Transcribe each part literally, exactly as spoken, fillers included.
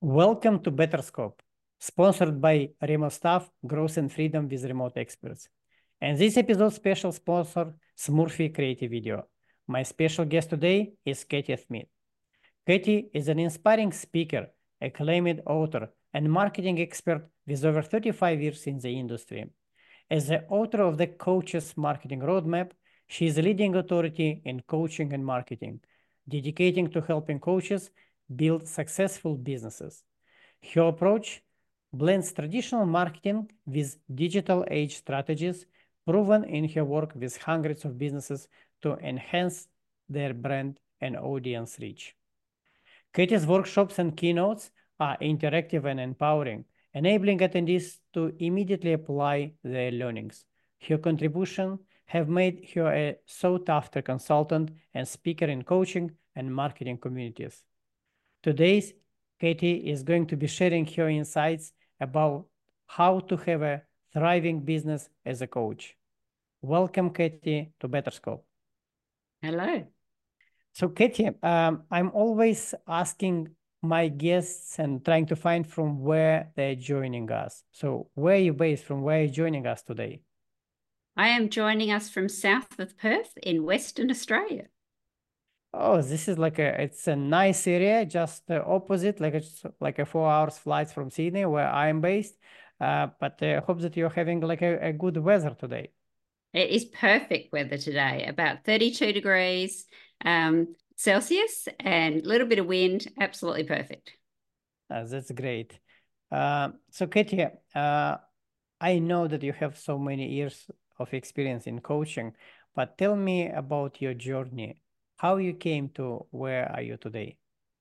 Welcome to BetterScope, sponsored by Remo Staff, Growth and Freedom with Remote Experts. And this episode special sponsor, Smurfy Creative Video. My special guest today is Katie Smith. Katie is an inspiring speaker, acclaimed author, and marketing expert with over thirty-five years in the industry. As the author of the Coach's Marketing Roadmap, she is a leading authority in coaching and marketing, dedicating to helping coaches build successful businesses. Her approach blends traditional marketing with digital age strategies, proven in her work with hundreds of businesses to enhance their brand and audience reach. Katie's workshops and keynotes are interactive and empowering, enabling attendees to immediately apply their learnings. Her contributions have made her a sought-after consultant and speaker in coaching and marketing communities. Today, Katie is going to be sharing her insights about how to have a thriving business as a coach. Welcome, Katie, to BetterScope. Hello. So, Katie, um, I'm always asking my guests and trying to find from where they're joining us. So, where are you based? From where are you joining us today? I am joining us from south of Perth in Western Australia. Oh, this is like a, it's a nice area, just uh, opposite, like it's like a four hours flight from Sydney, where I'm based. Uh, but I uh, hope that you're having like a, a good weather today. It is perfect weather today, about thirty-two degrees um, Celsius and a little bit of wind, absolutely perfect. Uh, that's great. Uh, so, Katie, uh, I know that you have so many years of experience in coaching, but tell me about your journey, how you came to where are you today?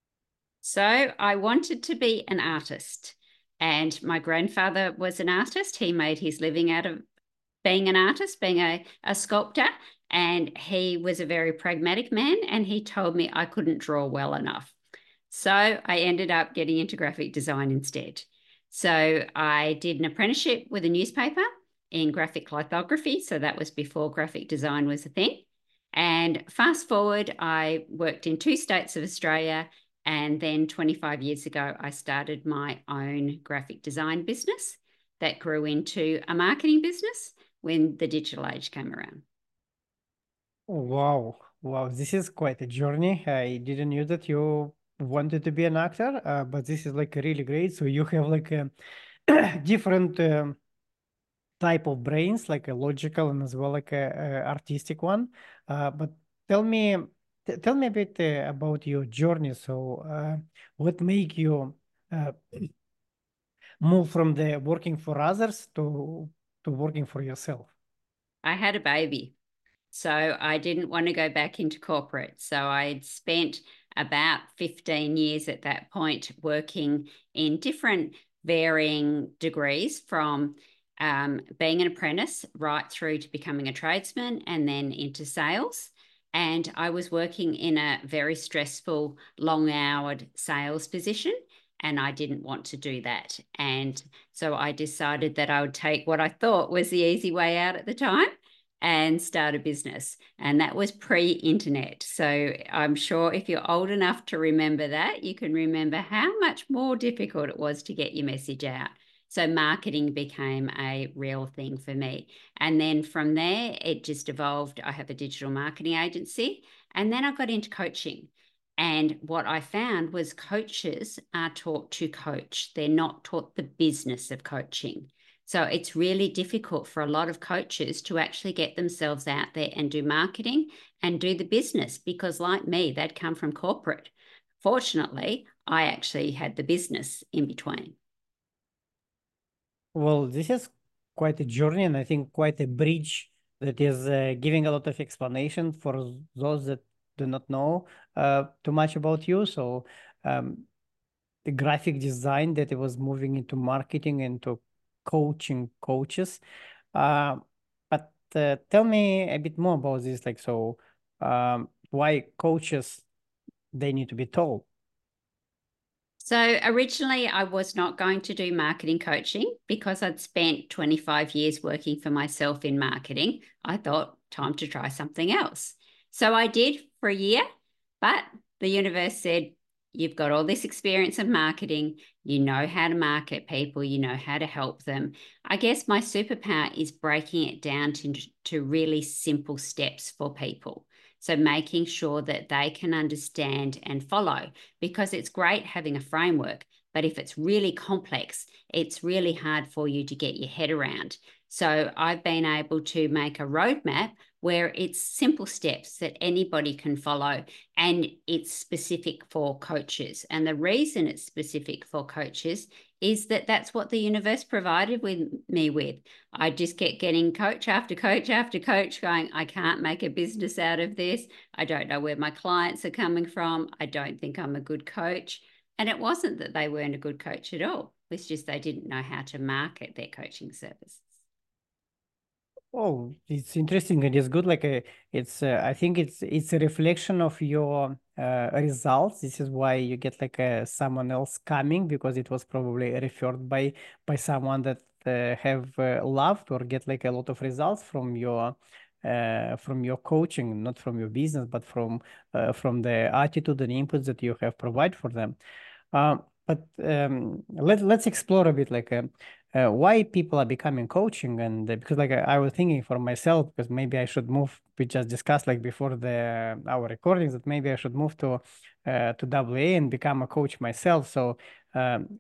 So I wanted to be an artist, and my grandfather was an artist. He made his living out of being an artist, being a, a sculptor, and he was a very pragmatic man, and he told me I couldn't draw well enough. So I ended up getting into graphic design instead. So I did an apprenticeship with a newspaper in graphic lithography. So that was before graphic design was a thing. And fast forward, I worked in two states of Australia. And then twenty-five years ago, I started my own graphic design business that grew into a marketing business when the digital age came around. Wow, wow, this is quite a journey. I didn't know that you wanted to be an actor, uh, but this is like really great. So you have like a different um, type of brains, like a logical and as well like a, a artistic one. Uh, but tell me, t- tell me a bit uh, about your journey. So, uh, what make you uh, move from the working for others to to working for yourself? I had a baby. So I didn't want to go back into corporate. So I'd spent about fifteen years at that point working in different varying degrees from um, being an apprentice right through to becoming a tradesman and then into sales. And I was working in a very stressful, long houred sales position. And I didn't want to do that. And so I decided that I would take what I thought was the easy way out at the time and start a business. And that was pre-internet. So I'm sure if you're old enough to remember that, you can remember how much more difficult it was to get your message out. So marketing became a real thing for me. And then from there, it just evolved. I have a digital marketing agency. And then I got into coaching. And what I found was coaches are taught to coach. They're not taught the business of coaching. So it's really difficult for a lot of coaches to actually get themselves out there and do marketing and do the business because, like me, they'd come from corporate. Fortunately, I actually had the business in between. Well, this is quite a journey, and I think quite a bridge that is uh, giving a lot of explanation for those that do not know uh, too much about you. So, um, the graphic design that it was moving into marketing and to coaching coaches. Uh, but uh, tell me a bit more about this. Like, so um, why coaches they need to be told? So originally, I was not going to do marketing coaching because I'd spent twenty-five years working for myself in marketing. I thought, time to try something else. So I did for a year, but the universe said, you've got all this experience of marketing, you know how to market people, you know how to help them. I guess my superpower is breaking it down to, to really simple steps for people. So making sure that they can understand and follow, because it's great having a framework, but if it's really complex, it's really hard for you to get your head around. So I've been able to make a roadmap where it's simple steps that anybody can follow, and it's specific for coaches. And the reason it's specific for coaches is that that's what the universe provided with me with. I just kept getting coach after coach after coach going, I can't make a business out of this. I don't know where my clients are coming from. I don't think I'm a good coach. And it wasn't that they weren't a good coach at all. It's just they didn't know how to market their coaching services. Oh, it's interesting and it's good. Like a, it's, uh, I think it's it's a reflection of your uh, results. This is why you get like a, someone else coming, because it was probably referred by by someone that uh, have uh, loved or get like a lot of results from your uh, from your coaching, not from your business, but from uh, from the attitude and inputs that you have provided for them. Um, but um, let let's explore a bit like. Uh, uh, why people are becoming coaching, and uh, because like I, I was thinking for myself, because maybe I should move. We just discussed like before the our recordings that maybe I should move to uh, to W A and become a coach myself. So um,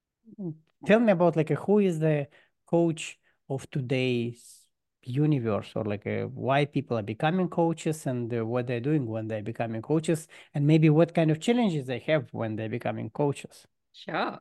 tell me about like uh, who is the coach of today's universe, or like uh, why people are becoming coaches, and uh, what they're doing when they're becoming coaches, and maybe what kind of challenges they have when they're becoming coaches. Sure.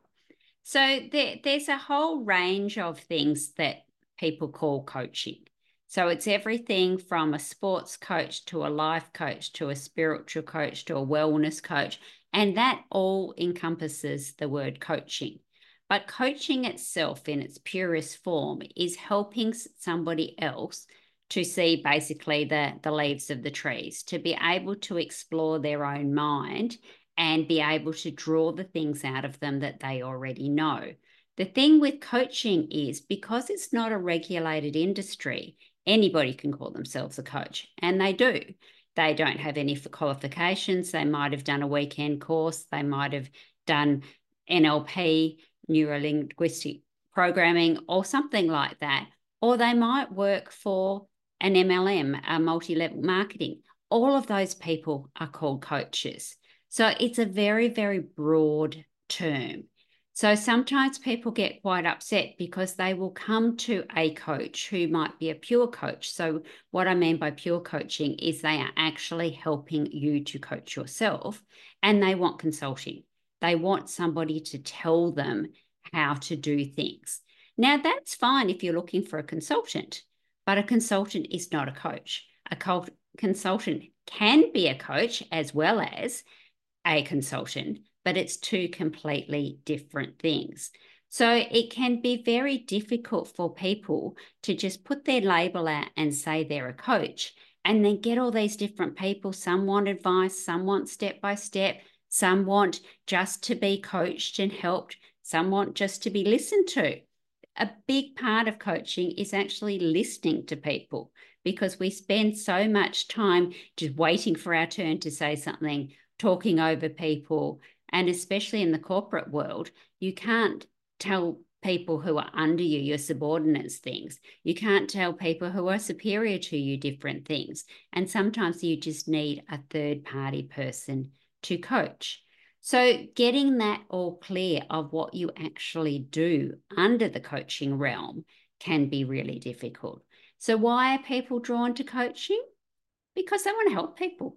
So there, there's a whole range of things that people call coaching. So it's everything from a sports coach to a life coach to a spiritual coach to a wellness coach. And that all encompasses the word coaching. But coaching itself in its purest form is helping somebody else to see basically the, the leaves of the trees, to be able to explore their own mind and be able to draw the things out of them that they already know. The thing with coaching is, because it's not a regulated industry, anybody can call themselves a coach, and they do. They don't have any qualifications. They might have done a weekend course. They might have done N L P, neuro-linguistic programming, or something like that. Or they might work for an M L M, a multi-level marketing. All of those people are called coaches. So it's a very, very broad term. So sometimes people get quite upset because they will come to a coach who might be a pure coach. So what I mean by pure coaching is they are actually helping you to coach yourself, and they want consulting. They want somebody to tell them how to do things. Now, that's fine if you're looking for a consultant, but a consultant is not a coach. A co- consultant can be a coach as well as a consultant, but it's two completely different things. So it can be very difficult for people to just put their label out and say they're a coach, and then get all these different people. Some want advice, some want step by step, some want just to be coached and helped, some want just to be listened to. A big part of coaching is actually listening to people, because we spend so much time just waiting for our turn to say something, talking over people. And especially in the corporate world, you can't tell people who are under you, your subordinates, things. You can't tell people who are superior to you different things. And sometimes you just need a third party person to coach. So getting that all clear of what you actually do under the coaching realm can be really difficult. So why are people drawn to coaching? Because they want to help people.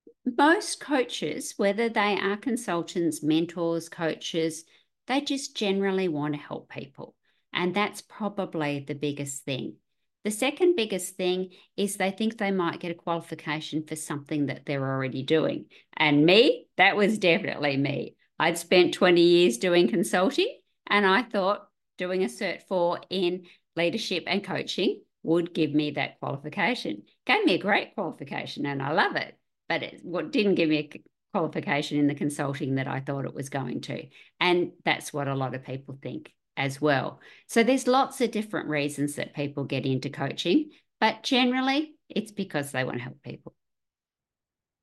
Most coaches, whether they are consultants, mentors, coaches, they just generally want to help people. And that's probably the biggest thing. The second biggest thing is they think they might get a qualification for something that they're already doing. And me, that was definitely me. I'd spent twenty years doing consulting, and I thought doing a Cert four in leadership and coaching would give me that qualification. Gave me a great qualification, and I love it. But it what didn't give me a qualification in the consulting that I thought it was going to. And that's what a lot of people think as well. So there's lots of different reasons that people get into coaching, but generally it's because they want to help people.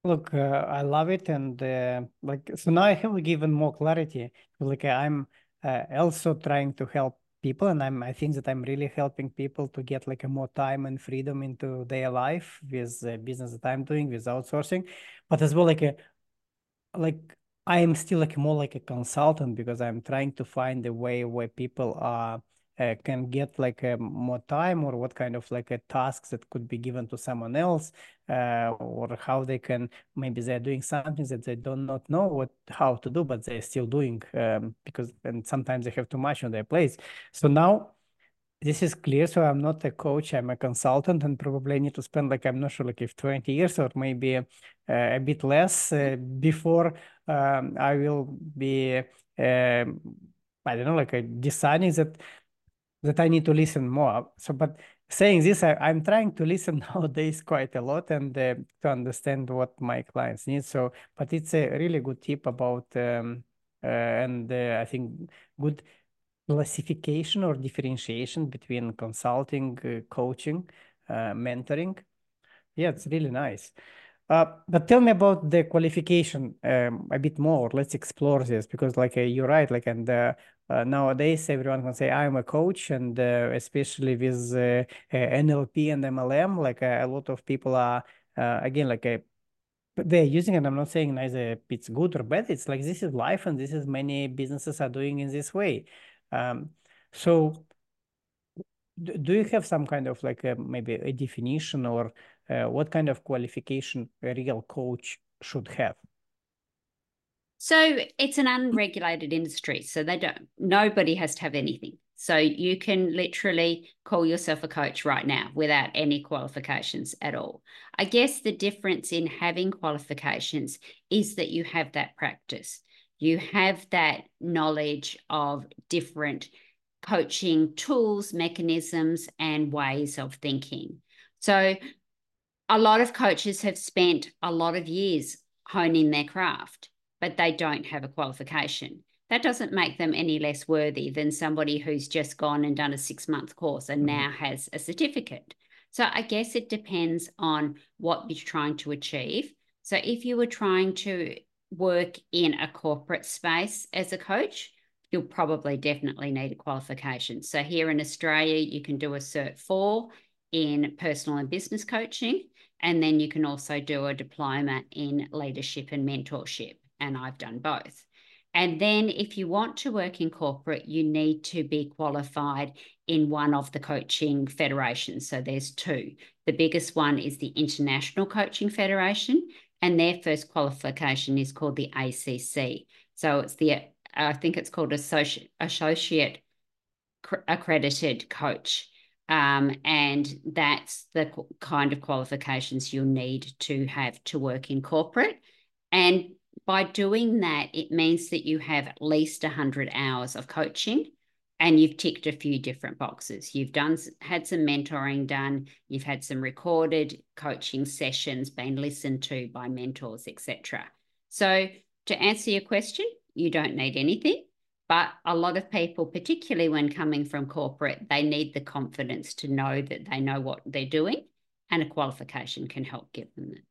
Look, uh, I love it, and uh, like so now I have given more clarity. Like I'm uh, also trying to help people, and I'm I think that I'm really helping people to get like a more time and freedom into their life with uh, business that I'm doing with outsourcing, but as well like a like I am still like more like a consultant because I'm trying to find a way where people are uh, can get like a more time or what kind of like a tasks that could be given to someone else uh, or how they can maybe they're doing something that they do not know what how to do but they're still doing um, because and sometimes they have too much on their plates. So now this is clear. So I'm not a coach, I'm a consultant, and probably I need to spend like, I'm not sure, like if twenty years or maybe uh, a bit less uh, before um, I will be, um, I don't know, like uh, deciding that that I need to listen more. So, but saying this, I, I'm trying to listen nowadays quite a lot and uh, to understand what my clients need. So, but it's a really good tip about, um, uh, and uh, I think good classification or differentiation between consulting, uh, coaching, uh, mentoring. Yeah, it's really nice. Uh, but tell me about the qualification um, a bit more. Let's explore this because, like, uh, you're right. Like, and uh, uh, nowadays everyone can say I'm a coach, and uh, especially with uh, uh, N L P and M L M, like uh, a lot of people are uh, again like a but they're using it. I'm not saying neither it's good or bad. It's like this is life, and this is many businesses are doing in this way. Um, so do, do you have some kind of like a, maybe a definition or uh, what kind of qualification a real coach should have? So it's an unregulated industry. So they don't, nobody has to have anything. So you can literally call yourself a coach right now without any qualifications at all. I guess the difference in having qualifications is that you have that practice. You have that knowledge of different coaching tools, mechanisms, and ways of thinking. So a lot of coaches have spent a lot of years honing their craft, but they don't have a qualification. That doesn't make them any less worthy than somebody who's just gone and done a six-month course and Mhm. now has a certificate. So I guess it depends on what you're trying to achieve. So if you were trying to work in a corporate space as a coach, you'll probably definitely need a qualification. So here in Australia, you can do a Cert four in personal and business coaching. And then you can also do a diploma in leadership and mentorship. And I've done both. And then if you want to work in corporate, you need to be qualified in one of the coaching federations. So there's two. The biggest one is the International Coaching Federation, and their first qualification is called the A C C. So it's the, I think it's called Associate, Associate Accredited Coach. Um, and that's the kind of qualifications you'll need to have to work in corporate. And by doing that, it means that you have at least one hundred hours of coaching and you've ticked a few different boxes. You've done had some mentoring done, you've had some recorded coaching sessions, been listened to by mentors, et cetera. So to answer your question, you don't need anything. But a lot of people, particularly when coming from corporate, they need the confidence to know that they know what they're doing, and a qualification can help give them that.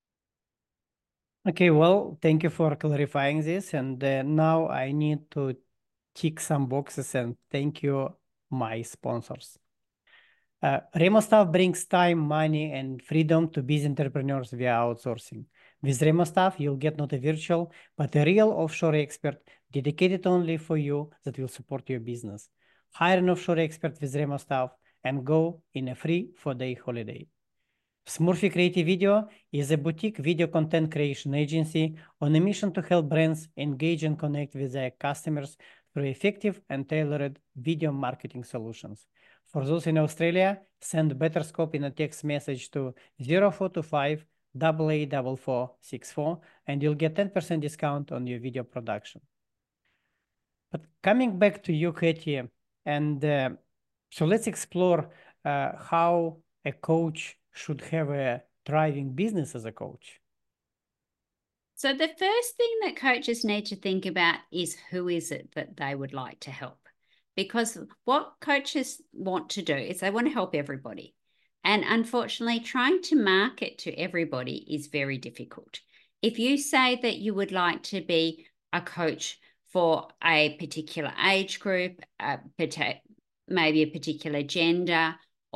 Okay, well, thank you for clarifying this. And uh, now I need to tick some boxes and thank you, my sponsors. Uh, RemoStaff brings time, money, and freedom to busy entrepreneurs via outsourcing. With RemoStaff, you'll get not a virtual, but a real offshore expert dedicated only for you that will support your business. Hire an offshore expert with RemoStaff and go in a free four-day holiday. Smurfy Creative Video is a boutique video content creation agency on a mission to help brands engage and connect with their customers through effective and tailored video marketing solutions. For those in Australia, send Betterscope in a text message to zero four two five eight eight four four six four and you'll get ten percent discount on your video production. But coming back to you, Katie, and uh, so let's explore uh, how a coach should have a thriving business as a coach. So the first thing that coaches need to think about is who is it that they would like to help? Because what coaches want to do is they want to help everybody. And unfortunately, trying to market to everybody is very difficult. If you say that you would like to be a coach for a particular age group, a, maybe a particular gender,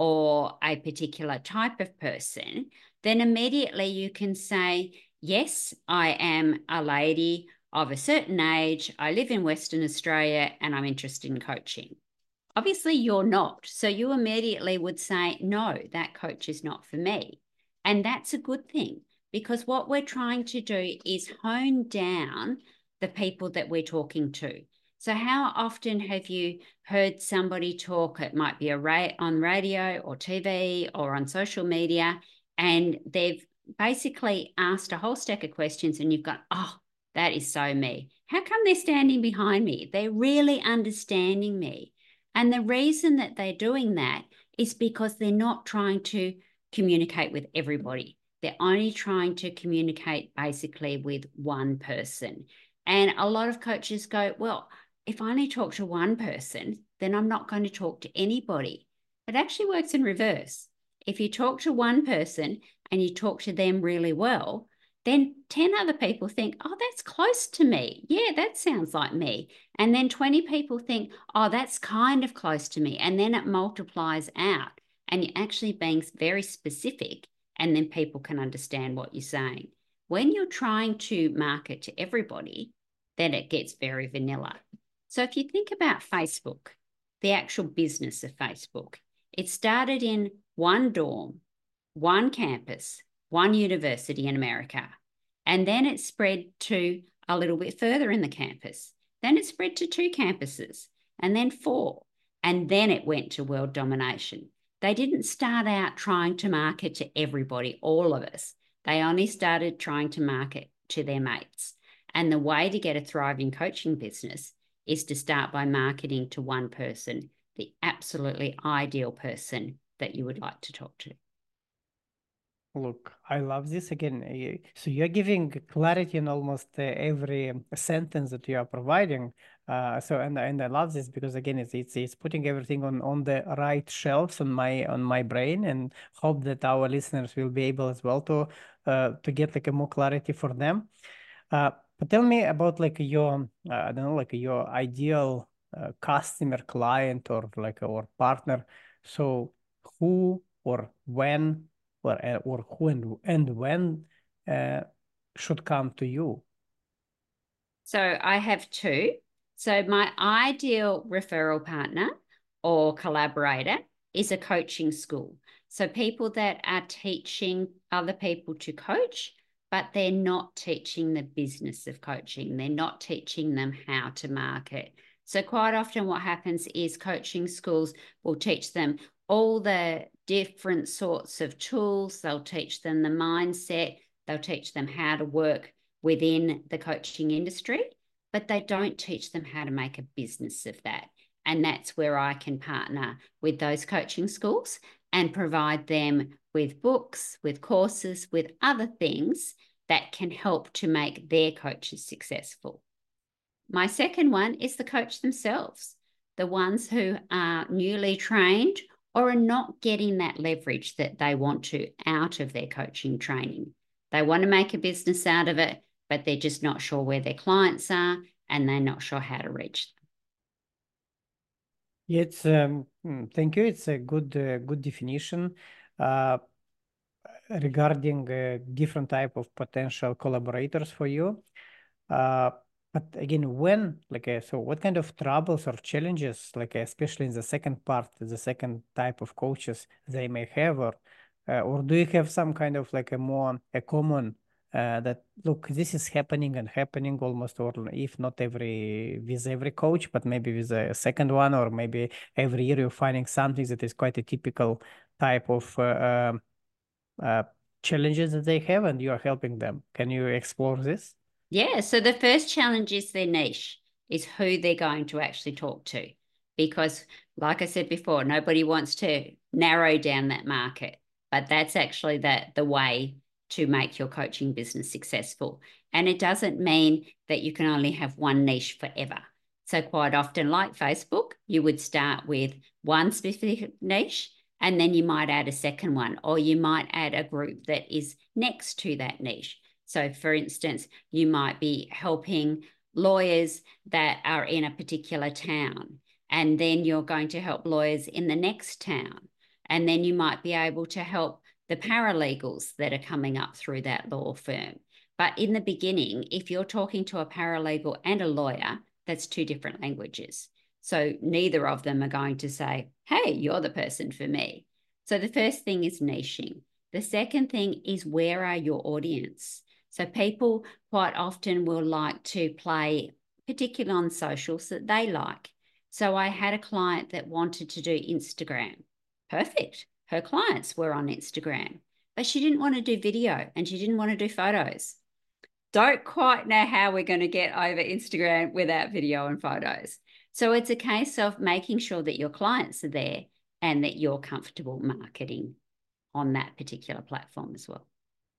or a particular type of person, then immediately you can say, yes, I am a lady of a certain age, I live in Western Australia, and I'm interested in coaching. Obviously, you're not. So you immediately would say, no, that coach is not for me. And that's a good thing, because what we're trying to do is hone down the people that we're talking to. So how often have you heard somebody talk? It might be a ra- on radio or T V or on social media, and they've basically asked a whole stack of questions and you've got, oh, that is so me. How come they're standing behind me? They're really understanding me. And the reason that they're doing that is because they're not trying to communicate with everybody. They're only trying to communicate basically with one person. And a lot of coaches go, well, if I only talk to one person, then I'm not going to talk to anybody. It actually works in reverse. If you talk to one person and you talk to them really well, then ten other people think, oh, that's close to me. Yeah, that sounds like me. And then twenty people think, oh, that's kind of close to me. And then it multiplies out. And you're actually being very specific, and then people can understand what you're saying. When you're trying to market to everybody, then it gets very vanilla. So if you think about Facebook, the actual business of Facebook, it started in one dorm, one campus, one university in America. And then it spread to a little bit further in the campus. Then it spread to two campuses, and then four. And then it went to world domination. They didn't start out trying to market to everybody, all of us. They only started trying to market to their mates. And the way to get a thriving coaching business is to start by marketing to one person, the absolutely ideal person that you would like to talk to. Look, I love this again. So you're giving clarity in almost uh, every sentence that you are providing. Uh, so and and I love this because again, it's it's it's putting everything on on the right shelves on my on my brain, and hope that our listeners will be able as well to uh, to get like a more clarity for them. Uh, but tell me about like your uh, I don't know, like your ideal uh, customer, client, or like or partner. So who or when or uh, or who and, and when uh, should come to you? So I have two. So my ideal referral partner or collaborator is a coaching school. So people that are teaching other people to coach, but they're not teaching the business of coaching. They're not teaching them how to market. So quite often what happens is coaching schools will teach them all the different sorts of tools. They'll teach them the mindset. They'll teach them how to work within the coaching industry, but they don't teach them how to make a business of that. And that's where I can partner with those coaching schools and provide them with books, with courses, with other things that can help to make their coaches successful. My second one is the coach themselves, the ones who are newly trained or are not getting that leverage that they want to out of their coaching training. They want to make a business out of it, but they're just not sure where their clients are and they're not sure how to reach them. It's um, thank you. It's a good uh, good definition uh, regarding uh, different type of potential collaborators for you. Uh, but again, when like uh, so, what kind of troubles or challenges, like uh, especially in the second part, the second type of coaches they may have, or uh, or do you have some kind of like a more a common uh, that look, this is happening and happening almost, or if not every with every coach, but maybe with a second one, or maybe every year you're finding something that is quite a typical type of uh, uh, challenges that they have, and you are helping them. Can you explore this? Yeah, so the first challenge is their niche, is who they're going to actually talk to. Because, like I said before, nobody wants to narrow down that market, but that's actually the, the way to make your coaching business successful. And it doesn't mean that you can only have one niche forever. So quite often, like Facebook, you would start with one specific niche, and then you might add a second one, or you might add a group that is next to that niche. So, for instance, you might be helping lawyers that are in a particular town, and then you're going to help lawyers in the next town. And then you might be able to help the paralegals that are coming up through that law firm. But in the beginning, if you're talking to a paralegal and a lawyer, that's two different languages. So neither of them are going to say, hey, you're the person for me. So the first thing is niching. The second thing is, where are your audience? So people quite often will like to play, particularly on socials, that they like. So I had a client that wanted to do Instagram. Perfect. Her clients were on Instagram, but she didn't want to do video and she didn't want to do photos. Don't quite know how we're going to get over Instagram without video and photos. So it's a case of making sure that your clients are there and that you're comfortable marketing on that particular platform as well.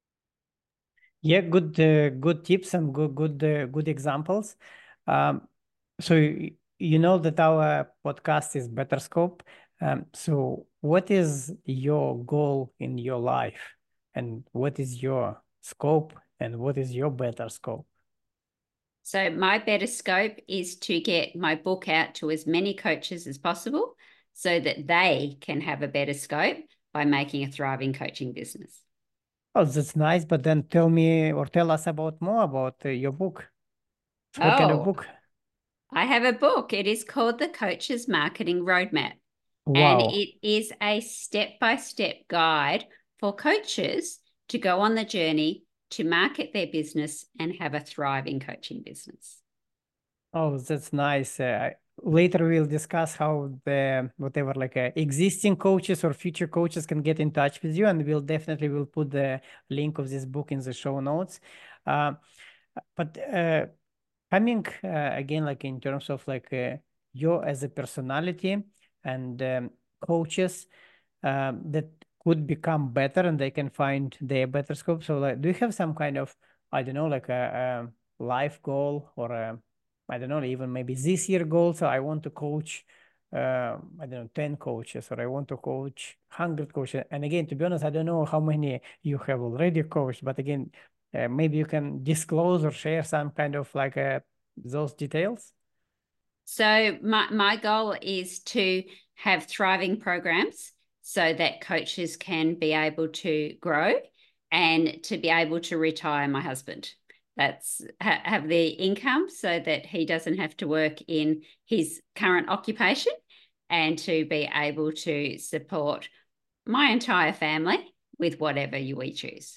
Yeah, good, uh, good tips and good, good, uh, good examples. Um, so you, you know that our podcast is Better Scope. Um, so what is your goal in your life, and what is your scope, and what is your better scope? So my better scope is to get my book out to as many coaches as possible so that they can have a better scope by making a thriving coaching business. Oh, that's nice. But then tell me or tell us about more about uh, your book. What kind of Oh, book? I have a book. It is called The Coach's Marketing Roadmap. And Wow. it is a step-by-step guide for coaches to go on the journey to market their business and have a thriving coaching business. Oh, that's nice. Uh, later we'll discuss how the whatever like uh, existing coaches or future coaches can get in touch with you, and we'll definitely will put the link of this book in the show notes. Uh, but uh, coming uh, again, like in terms of like uh, you as a personality and um, coaches um, that could become better and they can find their better scope. So, like, do you have some kind of, I don't know, like a, a life goal or a, I don't know, even maybe this year goal? So I want to coach, uh, I don't know, ten coaches, or I want to coach one hundred coaches. And again, to be honest, I don't know how many you have already coached, but again, uh, maybe you can disclose or share some kind of like uh, those details. So my, my goal is to have thriving programs so that coaches can be able to grow and to be able to retire my husband. That's ha, have the income so that he doesn't have to work in his current occupation, and to be able to support my entire family with whatever we choose.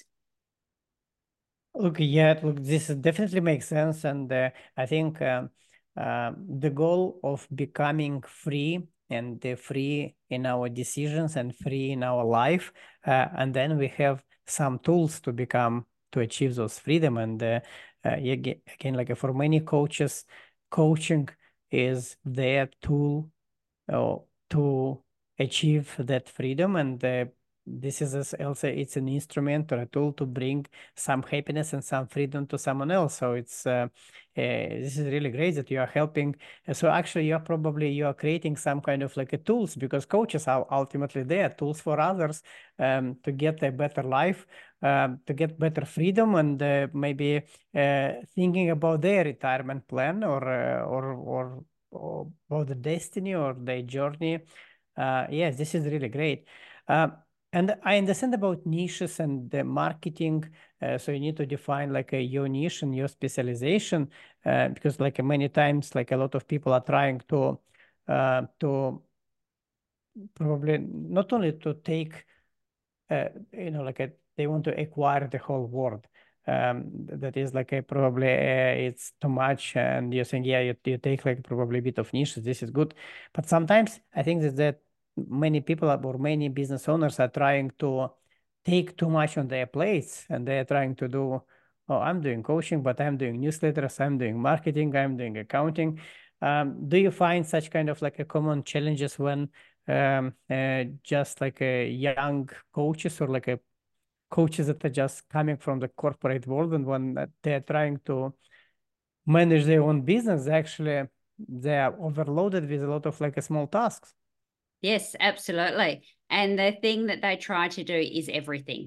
Look, yeah, look, this definitely makes sense, and uh, I think um, uh, the goal of becoming free and uh, free in our decisions and free in our life, uh, and then we have some tools to become to achieve those freedom. And uh, uh, yeah, aga- again, like uh, for many coaches, coaching is their tool uh, to achieve that freedom, and uh, this is as also it's an instrument or a tool to bring some happiness and some freedom to someone else. So it's uh, uh, this is really great that you are helping. Uh, so actually you are probably you are creating some kind of like a tools, because coaches are ultimately there tools for others um, to get a better life, um, to get better freedom, and uh, maybe uh, thinking about their retirement plan or uh, or or or about the destiny or the journey. Uh, yes, this is really great. Uh, and I understand about niches and the marketing. Uh, so you need to define like a, your niche and your specialization, uh, because like many times, like a lot of people are trying to uh, to probably not only to take uh, you know, like a, they want to acquire the whole world. Um, that is like a probably uh, it's too much, and you're saying, yeah, you, you take like probably a bit of niches. This is good, but sometimes I think that that many people or many business owners are trying to take too much on their plates, and they're trying to do. Oh, I'm doing coaching, but I'm doing newsletters, I'm doing marketing, I'm doing accounting. Um, do you find such kind of like a common challenges when um, uh, just like a young coaches or like a coaches that are just coming from the corporate world, and when they're trying to manage their own business, actually they are overloaded with a lot of like a small tasks. Yes, absolutely. And the thing that they try to do is everything.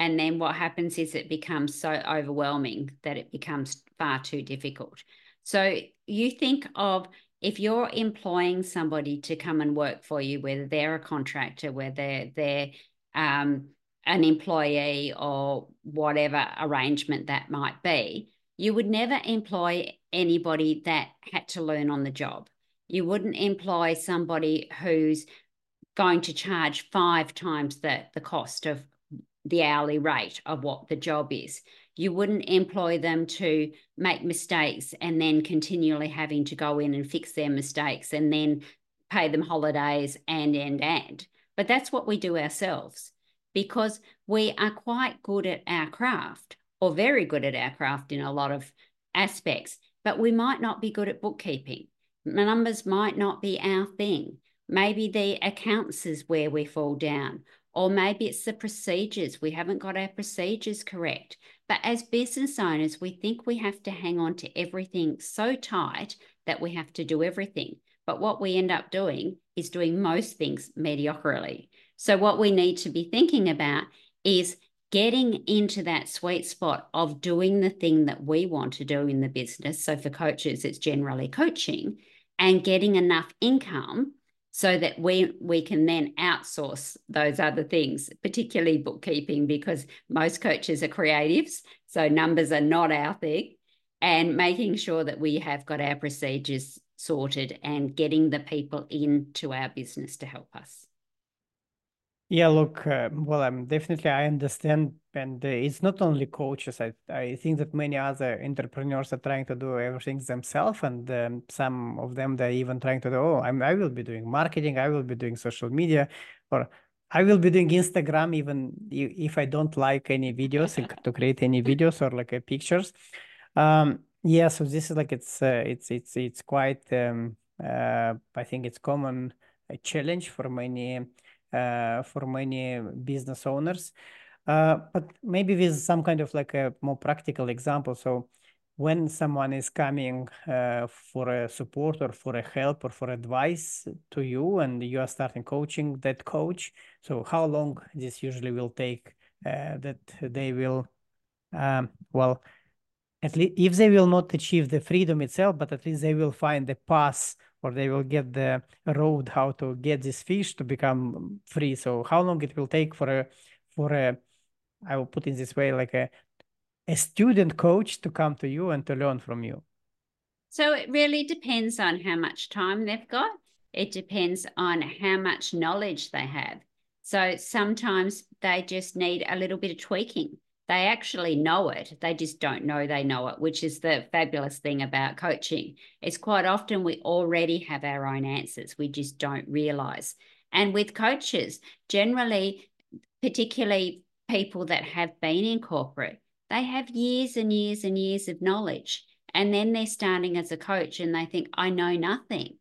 And then what happens is it becomes so overwhelming that it becomes far too difficult. So you think of, if you're employing somebody to come and work for you, whether they're a contractor, whether they're um, an employee or whatever arrangement that might be, you would never employ anybody that had to learn on the job. You wouldn't employ somebody who's going to charge five times the, the cost of the hourly rate of what the job is. You wouldn't employ them to make mistakes and then continually having to go in and fix their mistakes and then pay them holidays and, and, and. But that's what we do ourselves, because we are quite good at our craft, or very good at our craft in a lot of aspects, but we might not be good at bookkeeping. Numbers might not be our thing. Maybe the accounts is where we fall down, or maybe it's the procedures. We haven't got our procedures correct. But as business owners, we think we have to hang on to everything so tight that we have to do everything. But what we end up doing is doing most things mediocrely. So what we need to be thinking about is getting into that sweet spot of doing the thing that we want to do in the business. So for coaches, it's generally coaching, and getting enough income so that we, we can then outsource those other things, particularly bookkeeping, because most coaches are creatives, so numbers are not our thing, and making sure that we have got our procedures sorted and getting the people into our business to help us. Yeah, look, uh, well, I'm definitely, I understand, and uh, it's not only coaches. I, I think that many other entrepreneurs are trying to do everything themselves, and um, some of them, they're even trying to do, oh, I'm, I will be doing marketing, I will be doing social media, or I will be doing Instagram, even if I don't like any videos, to create any videos or like uh, pictures. Um, yeah, so this is like, it's, uh, it's, it's, it's quite, um, uh, I think it's common a challenge for many Uh, for many business owners, uh, but maybe with some kind of like a more practical example. So when someone is coming uh, for a support or for a help or for advice to you, and you are starting coaching that coach, so how long this usually will take, uh, that they will, um, well, at least if they will not achieve the freedom itself, but at least they will find the path, or they will get the road how to get this fish to become free. So how long it will take for a, for a, I will put it this way, like a, a student coach to come to you and to learn from you? So it really depends on how much time they've got. It depends on how much knowledge they have. So sometimes they just need a little bit of tweaking. They actually know it. They just don't know they know it, which is the fabulous thing about coaching. It's quite often we already have our own answers. We just don't realize. And with coaches, generally, particularly people that have been in corporate, they have years and years and years of knowledge. And then they're starting as a coach and they think, I know nothing.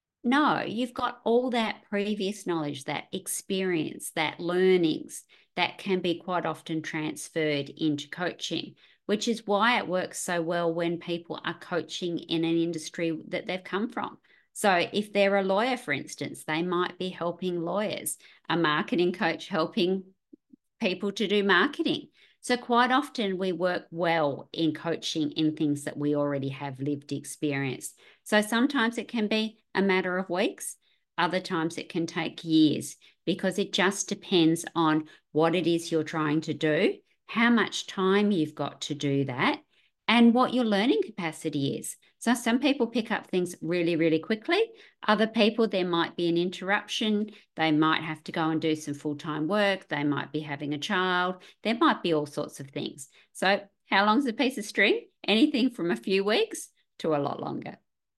No, you've got all that previous knowledge, that experience, that learnings that can be quite often transferred into coaching, which is why it works so well when people are coaching in an industry that they've come from. So if they're a lawyer, for instance, they might be helping lawyers, a marketing coach helping people to do marketing. So quite often we work well in coaching in things that we already have lived experience. So sometimes it can be a matter of weeks. Other times it can take years, because it just depends on what it is you're trying to do, how much time you've got to do that, and what your learning capacity is. So some people pick up things really, really quickly. Other people, there might be an interruption. They might have to go and do some full-time work. They might be having a child. There might be all sorts of things. So how long's a piece of string? Anything from a few weeks to a lot longer.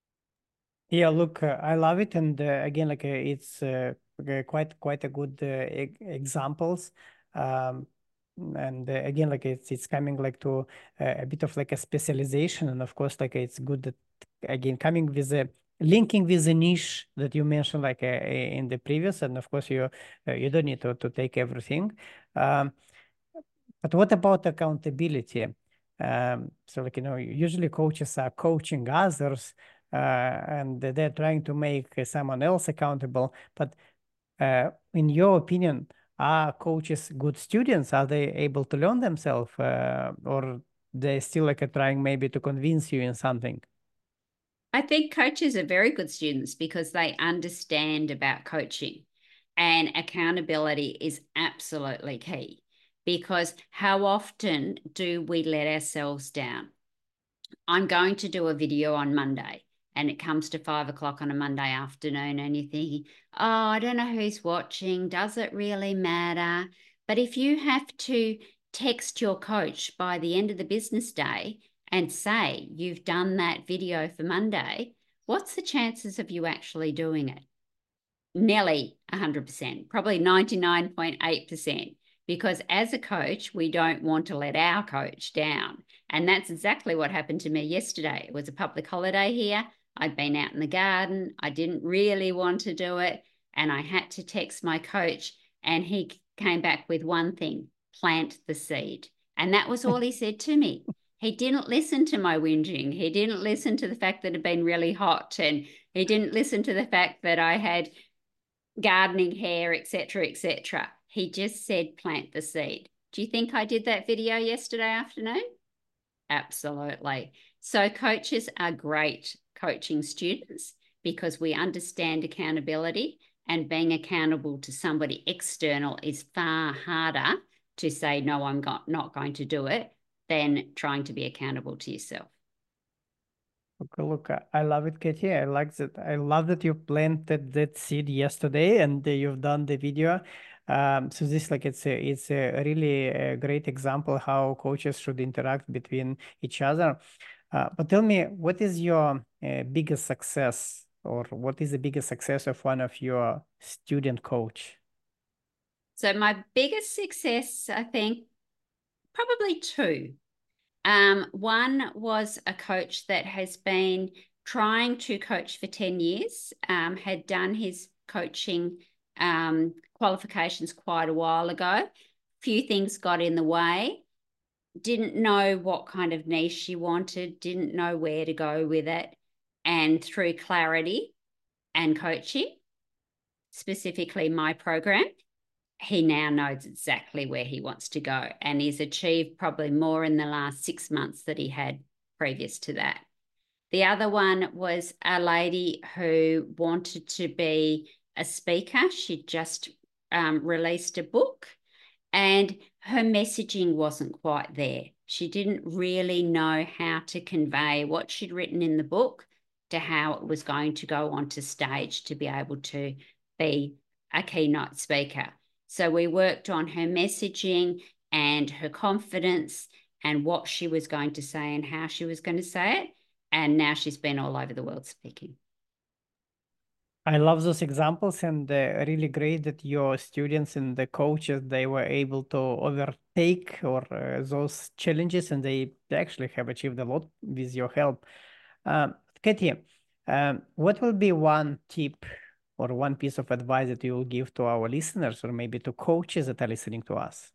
Yeah, look, uh, I love it. And uh, again, like uh, it's uh, quite, quite a good uh, e examples. Um, and uh, again, like it's, it's coming like to uh, a bit of like a specialization. And of course, like it's good that, again, coming with a linking with the niche that you mentioned, like uh, in the previous, and of course you, uh, you don't need to, to take everything. Um, but what about accountability? Um, so like, you know, usually coaches are coaching others, uh, and they're trying to make someone else accountable. But uh, in your opinion, are coaches good students? Are they able to learn themselves, uh, or they still like trying maybe to convince you in something? I think coaches are very good students because they understand about coaching, and accountability is absolutely key, because how often do we let ourselves down? I'm going to do a video on Monday, and it comes to five o'clock on a Monday afternoon, and you're thinking, oh, I don't know who's watching. Does it really matter? But if you have to text your coach by the end of the business day and say you've done that video for Monday, what's the chances of you actually doing it? Nearly one hundred percent, probably ninety-nine point eight percent. Because as a coach, we don't want to let our coach down. And that's exactly what happened to me yesterday. It was a public holiday here. I'd been out in the garden. I didn't really want to do it. And I had to text my coach, and he came back with one thing: plant the seed. And that was all he said to me. He didn't listen to my whinging. He didn't listen to the fact that it had been really hot. And he didn't listen to the fact that I had gardening hair, et cetera, et cetera. He just said, plant the seed. Do you think I did that video yesterday afternoon? Absolutely. So coaches are great coaching students because we understand accountability, and being accountable to somebody external is far harder to say, no, I'm not going to do it, than trying to be accountable to yourself. Okay, look, I love it, Katie. I like that. I love that you planted that seed yesterday and you've done the video. Um, so this, like, it's a, it's a really a great example how coaches should interact between each other. Uh, but tell me, what is your uh, biggest success, or what is the biggest success of one of your student coach? So my biggest success, I think, probably two. Um, one was a coach that has been trying to coach for ten years, um, had done his coaching um, qualifications quite a while ago. Few things got in the way. Didn't know what kind of niche she wanted, didn't know where to go with it. And through clarity and coaching, specifically my program, he now knows exactly where he wants to go, and he's achieved probably more in the last six months that he had previous to that. The other one was a lady who wanted to be a speaker. She just um, released a book, and her messaging wasn't quite there. She didn't really know how to convey what she'd written in the book to how it was going to go onto stage to be able to be a keynote speaker. So we worked on her messaging and her confidence and what she was going to say and how she was going to say it. And now she's been all over the world speaking. I love those examples, and uh, really great that your students and the coaches, they were able to overtake or uh, those challenges, and they, they actually have achieved a lot with your help. Um, Katie, um, what will be one tip or one piece of advice that you will give to our listeners, or maybe to coaches that are listening to us?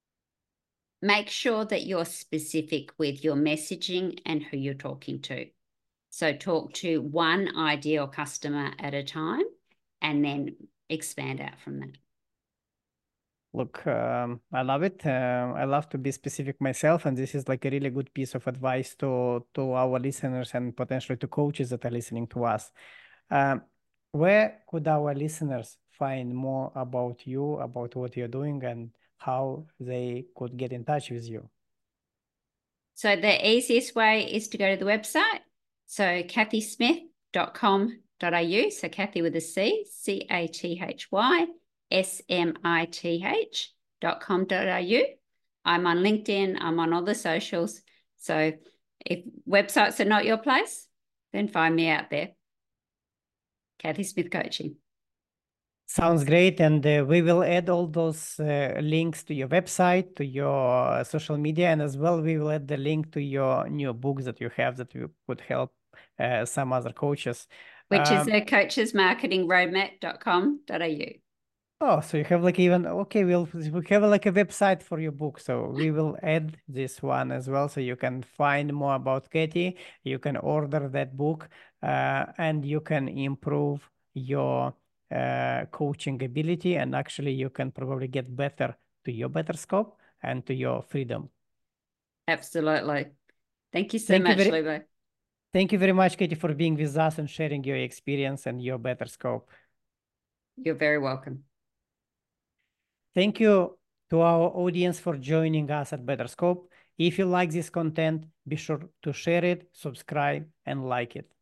Make sure that you're specific with your messaging and who you're talking to. So talk to one ideal customer at a time and then expand out from that. Look, um, I love it. Uh, I love to be specific myself, and this is like a really good piece of advice to, to our listeners and potentially to coaches that are listening to us. Um, where could our listeners find more about you, about what you're doing, and how they could get in touch with you? So the easiest way is to go to the website. So cathy smith dot com dot a u. So Cathy with a C, C A T H Y S M I T H dot com dot a u. I'm on LinkedIn. I'm on all the socials. So if websites are not your place, then find me out there. Cathy Smith Coaching. Sounds great. And uh, we will add all those uh, links to your website, to your social media, and as well, we will add the link to your new books that you have that would help uh, some other coaches. Which um, is a coaches marketing roadmap dot com dot a u. Oh, so you have like even, okay, we'll we have like a website for your book. So we will add this one as well. So you can find more about Katie. You can order that book uh, and you can improve your uh, coaching ability, and actually you can probably get better to your better scope and to your freedom. Absolutely. Thank you so Thank you much, very- Lubo. Thank you very much, Katie, for being with us and sharing your experience and your better scope. You're very welcome. Thank you to our audience for joining us at Better Scope. If you like this content, be sure to share it, subscribe, and like it.